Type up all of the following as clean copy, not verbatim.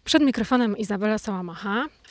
Przed mikrofonem Izabela Sałamacha. W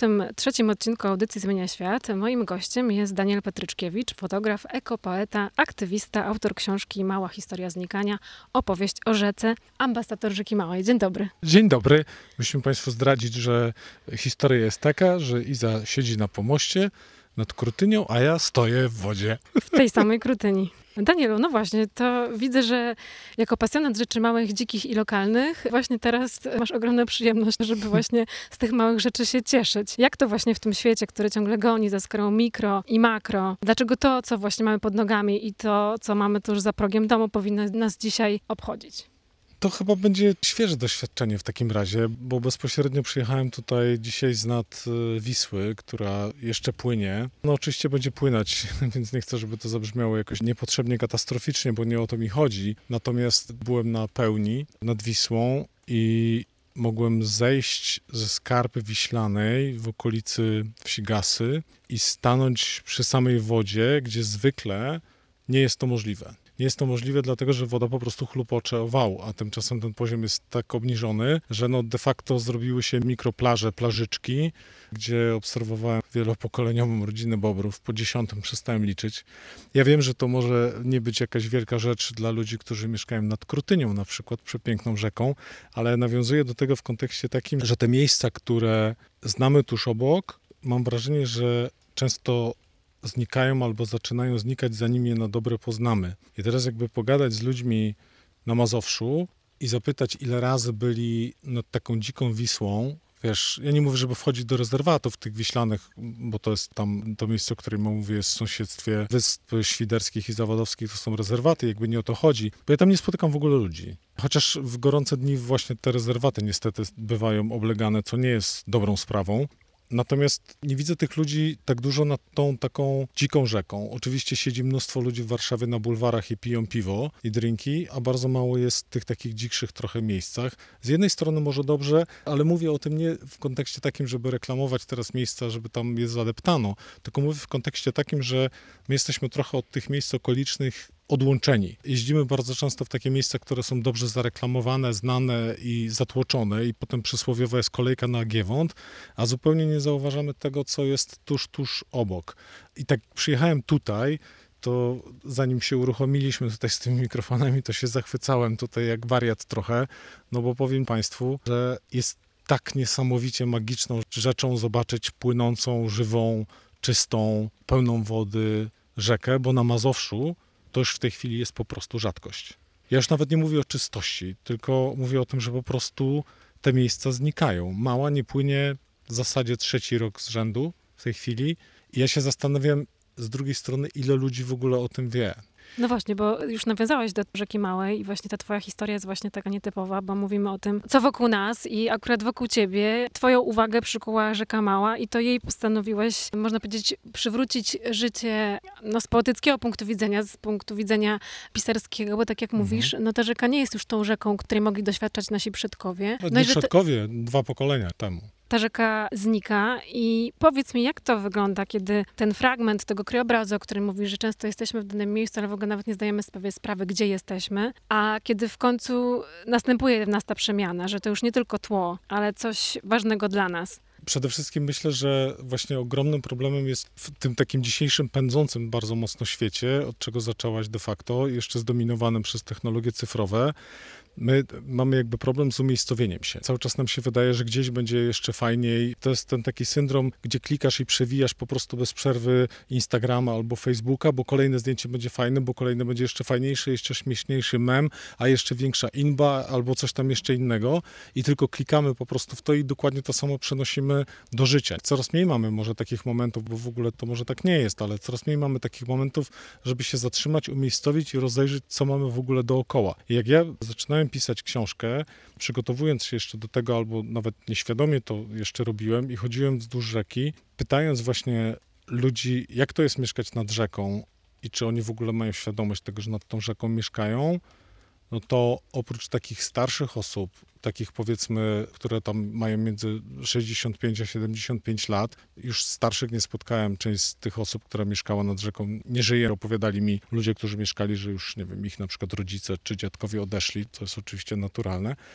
63. odcinku audycji Zmienia Świat moim gościem jest Daniel Petryczkiewicz, fotograf, ekopoeta, aktywista, autor książki Mała historia znikania, opowieść o rzece, ambasador rzeki Małej. Dzień dobry. Dzień dobry. Musimy Państwu zdradzić, że historia jest taka, że Iza siedzi na pomoście nad Krutynią, a ja stoję w wodzie. W tej samej Krutyni. Danielu, no właśnie, to widzę, że jako pasjonat rzeczy małych, dzikich i lokalnych, właśnie teraz masz ogromną przyjemność, żeby właśnie z tych małych rzeczy się cieszyć. Jak to właśnie w tym świecie, który ciągle goni za skalą mikro i makro, dlaczego to, co właśnie mamy pod nogami i to, co mamy tuż za progiem domu, powinno nas dzisiaj obchodzić? To chyba będzie świeże doświadczenie w takim razie, bo bezpośrednio przyjechałem tutaj dzisiaj z nad Wisły, która jeszcze płynie. No oczywiście będzie płynąć, więc nie chcę, żeby to zabrzmiało jakoś niepotrzebnie katastroficznie, bo nie o to mi chodzi. Natomiast byłem na pełni nad Wisłą i mogłem zejść ze skarpy wiślanej w okolicy wsi Gasy i stanąć przy samej wodzie, gdzie zwykle nie jest to możliwe. Nie jest to możliwe, dlatego że woda po prostu chlupocze o wał, a tymczasem ten poziom jest tak obniżony, że de facto zrobiły się mikroplaże, plażyczki, gdzie obserwowałem wielopokoleniową rodzinę bobrów. Po 10 przestałem liczyć. Ja wiem, że to może nie być jakaś wielka rzecz dla ludzi, którzy mieszkają nad Krutynią, na przykład przepiękną rzeką, ale nawiązuję do tego w kontekście takim, że te miejsca, które znamy tuż obok, mam wrażenie, że często znikają albo zaczynają znikać, zanim je na dobre poznamy. I teraz jakby pogadać z ludźmi na Mazowszu i zapytać, ile razy byli nad taką dziką Wisłą. Wiesz, ja nie mówię, żeby wchodzić do rezerwatów tych wiślanych, bo to jest tam to miejsce, o którym mówię, jest w sąsiedztwie Wysp Świderskich i Zawodowskich, to są rezerwaty, jakby nie o to chodzi, bo ja tam nie spotykam w ogóle ludzi. Chociaż w gorące dni właśnie te rezerwaty niestety bywają oblegane, co nie jest dobrą sprawą. Natomiast nie widzę tych ludzi tak dużo nad tą taką dziką rzeką. Oczywiście siedzi mnóstwo ludzi w Warszawie na bulwarach i piją piwo i drinki, a bardzo mało jest w tych takich dzikszych trochę miejscach. Z jednej strony może dobrze, ale mówię o tym nie w kontekście takim, żeby reklamować teraz miejsca, żeby tam je zadeptano, tylko mówię w kontekście takim, że my jesteśmy trochę od tych miejsc okolicznych odłączeni. Jeździmy bardzo często w takie miejsca, które są dobrze zareklamowane, znane i zatłoczone i potem przysłowiowa jest kolejka na Giewont, a zupełnie nie zauważamy tego, co jest tuż obok. I tak przyjechałem tutaj, to zanim się uruchomiliśmy tutaj z tymi mikrofonami, to się zachwycałem tutaj jak wariat trochę, no bo powiem Państwu, że jest tak niesamowicie magiczną rzeczą zobaczyć płynącą, żywą, czystą, pełną wody rzekę, bo na Mazowszu to już w tej chwili jest po prostu rzadkość. Ja już nawet nie mówię o czystości, tylko mówię o tym, że po prostu te miejsca znikają. Mała nie płynie w zasadzie 3. rok z rzędu w tej chwili i ja się zastanawiam z drugiej strony, ile ludzi w ogóle o tym wie. No właśnie, bo już nawiązałeś do rzeki Małej i właśnie ta twoja historia jest właśnie taka nietypowa, bo mówimy o tym, co wokół nas i akurat wokół ciebie twoją uwagę przykuła rzeka Mała i to jej postanowiłeś, można powiedzieć, przywrócić życie z poetyckiego punktu widzenia, z punktu widzenia pisarskiego, bo tak jak mówisz, no ta rzeka nie jest już tą rzeką, której mogli doświadczać nasi przodkowie. Nie przodkowie, 2 pokolenia temu. Ta rzeka znika i powiedz mi, jak to wygląda, kiedy ten fragment tego krajobrazu, o którym mówisz, że często jesteśmy w danym miejscu, ale w ogóle nawet nie zdajemy sobie sprawy, gdzie jesteśmy, a kiedy w końcu następuje w nas ta przemiana, że to już nie tylko tło, ale coś ważnego dla nas. Przede wszystkim myślę, że właśnie ogromnym problemem jest w tym takim dzisiejszym pędzącym bardzo mocno świecie, od czego zaczęłaś de facto, jeszcze zdominowanym przez technologie cyfrowe. My mamy jakby problem z umiejscowieniem się. Cały czas nam się wydaje, że gdzieś będzie jeszcze fajniej. To jest ten taki syndrom, gdzie klikasz i przewijasz po prostu bez przerwy Instagrama albo Facebooka, bo kolejne zdjęcie będzie fajne, bo kolejne będzie jeszcze fajniejsze, jeszcze śmieszniejszy mem, a jeszcze większa inba albo coś tam jeszcze innego i tylko klikamy po prostu w to i dokładnie to samo przenosimy do życia. Coraz mniej mamy może takich momentów, bo w ogóle to może tak nie jest, ale coraz mniej mamy takich momentów, żeby się zatrzymać, umiejscowić i rozejrzeć, co mamy w ogóle dookoła. I jak ja zaczynałem pisać książkę, przygotowując się jeszcze do tego, albo nawet nieświadomie to jeszcze robiłem i chodziłem wzdłuż rzeki, pytając właśnie ludzi, jak to jest mieszkać nad rzeką i czy oni w ogóle mają świadomość tego, że nad tą rzeką mieszkają, no to oprócz takich starszych osób, takich powiedzmy, które tam mają między 65 a 75 lat, już starszych nie spotkałem. Część z tych osób, która mieszkała nad rzeką, nie żyje. Opowiadali mi ludzie, którzy mieszkali, że już, nie wiem, ich na przykład rodzice czy dziadkowie odeszli, co jest oczywiście naturalne.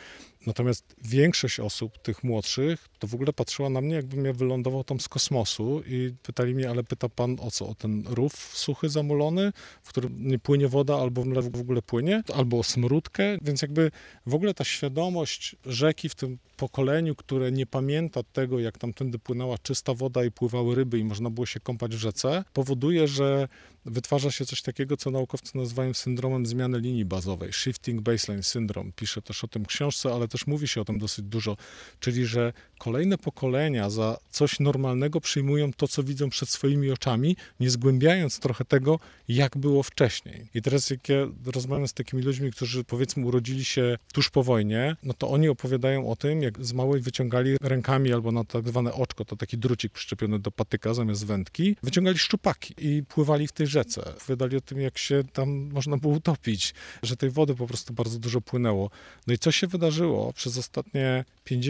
Natomiast większość osób, tych młodszych, to w ogóle patrzyła na mnie, jakbym ja wylądował tam z kosmosu i pytali mnie, ale pyta pan o co? O ten rów suchy, zamulony, w którym nie płynie woda albo w ogóle płynie? Albo o smródkę? Więc jakby w ogóle ta świadomość rzeki w tym pokoleniu, które nie pamięta tego, jak tamtędy płynęła czysta woda i pływały ryby i można było się kąpać w rzece, powoduje, że wytwarza się coś takiego, co naukowcy nazywają syndromem zmiany linii bazowej. Shifting Baseline Syndrome. Pisze też o tym w książce, ale też mówi się o tym dosyć dużo. Czyli, że kolejne pokolenia za coś normalnego przyjmują to, co widzą przed swoimi oczami, nie zgłębiając trochę tego, jak było wcześniej. I teraz jak ja rozmawiam z takimi ludźmi, którzy powiedzmy urodzili się tuż po wojnie, no to oni opowiadają o tym, jak z małej wyciągali rękami albo na tak zwane oczko, to taki drucik przyczepiony do patyka zamiast wędki, wyciągali szczupaki i pływali w tej rzece. Opowiadali o tym, jak się tam można było utopić, że tej wody po prostu bardzo dużo płynęło. No i co się wydarzyło przez ostatnie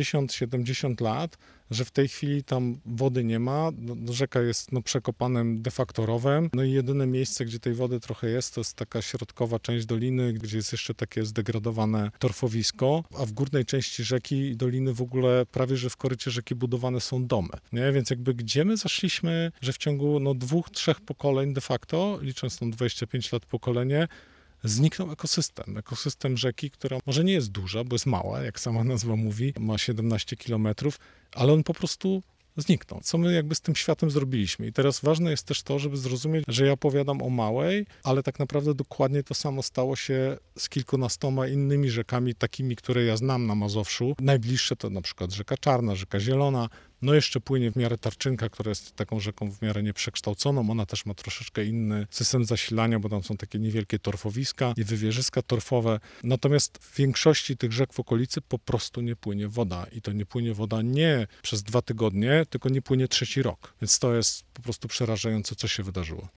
50-70 lat, że w tej chwili tam wody nie ma, rzeka jest przekopanym de facto rowem, no i jedyne miejsce, gdzie tej wody trochę jest, to jest taka środkowa część doliny, gdzie jest jeszcze takie zdegradowane torfowisko, a w górnej części rzeki i doliny w ogóle prawie, że w korycie rzeki budowane są domy, nie? Więc jakby gdzie my zaszliśmy, że w ciągu 2-3 pokoleń de facto, licząc tam 25 lat pokolenie, zniknął ekosystem rzeki, która może nie jest duża, bo jest mała, jak sama nazwa mówi, ma 17 kilometrów, ale on po prostu zniknął. Co my jakby z tym światem zrobiliśmy? I teraz ważne jest też to, żeby zrozumieć, że ja opowiadam o małej, ale tak naprawdę dokładnie to samo stało się z kilkunastoma innymi rzekami, takimi, które ja znam na Mazowszu. Najbliższe to na przykład rzeka Czarna, rzeka Zielona, no jeszcze płynie w miarę Tarczynka, która jest taką rzeką w miarę nieprzekształconą. Ona też ma troszeczkę inny system zasilania, bo tam są takie niewielkie torfowiska i wywierzyska torfowe. Natomiast w większości tych rzek w okolicy po prostu nie płynie woda. I to nie płynie woda nie przez 2 tygodnie, tylko nie płynie 3. rok. Więc to jest po prostu przerażające, co się wydarzyło.